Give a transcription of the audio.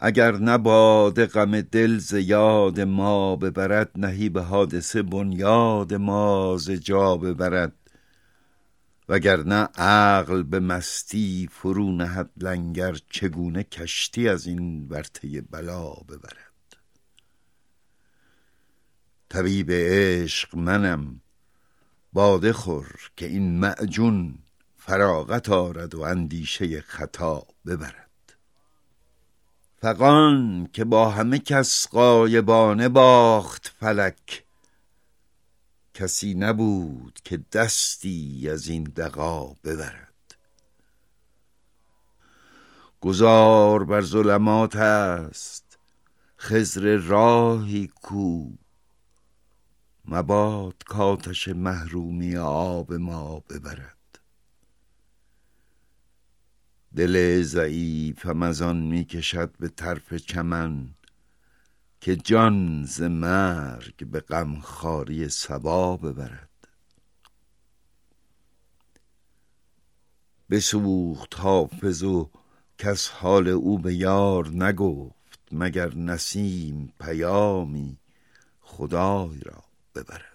اگر نه باد غم دل ز یاد ما ببرد، نهی به حادثه بنیاد ما ز جا ببرد. وگرنه عقل به مستی فرو نهد لنگر، چگونه کشتی از این ورطه بلا ببرد. طبیب عشق منم باده خور، که این معجون فراغت آرد و اندیشه خطا ببرد. فغان که با همه کس غایبانه باخت فلک، کسی نبود که دستی از این دغا ببرد. گذار بر ظلمات است خضر راهی کو، مباد کآتش محرومی آب ما ببرد. دل ضعیفم از آن می کشد به طرف چمن، که جان ز مرگ به غمخواری صبا ببرد. بسوخت حافظ و کس حال او به یار نگفت، مگر نسیم پیامی خدای را ببرد.